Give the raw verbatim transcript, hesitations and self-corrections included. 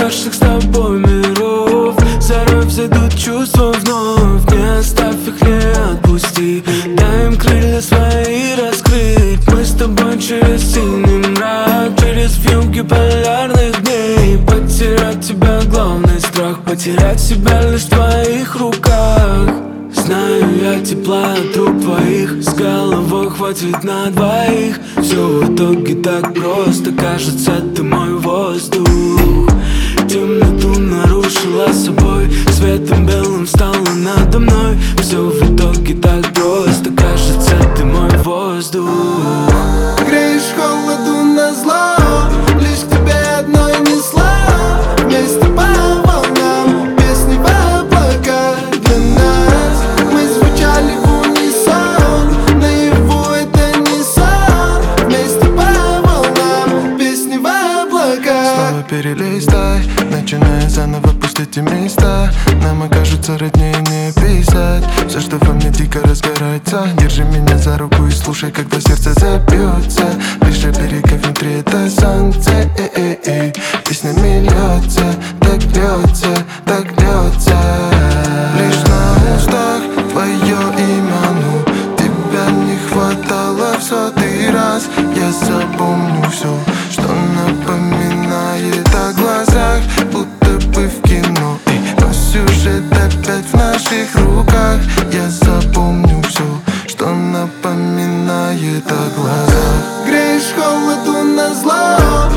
наших с тобой миров. Зарой взойдут чувства вновь, не оставь их, не отпусти. Дай им крылья свои раскрыть. Мы с тобой через синий мрак, через вьюги полярных дней. Потерять тебя главный страх, потерять себя лишь в твоих руках. Знаю я тепла от рук твоих, с головой хватит на двоих. Все в итоге так просто, кажется, ты мой воздух. Темноту нарушила собой, светом белым стала надо мной. Все в итоге так просто, кажется, ты мой воздух. Греешь холоду назло, лишь к тебе одной несла. Вместе по волнам, песни в облаках для нас. Мы звучали в унисон, наяву это не сон. Вместе по волнам, песни в облаках. Снова перелистай, начиная заново, пусть эти места нам окажутся роднее не писать. Все, что во мне дико разгорается, держи меня за руку и слушай, когда сердце забьется. Лишь берега внутри это солнце, э-э-э. Песнями льется, так льется, так льется. Лишь на устах твое имя, ну тебя не хватало в сотый раз. Я запомню все, что напоминает о глазах, будто бы в кино. Эй, но сюжет опять в наших руках. Я запомню все, что напоминает о глазах. Греешь холоду назло,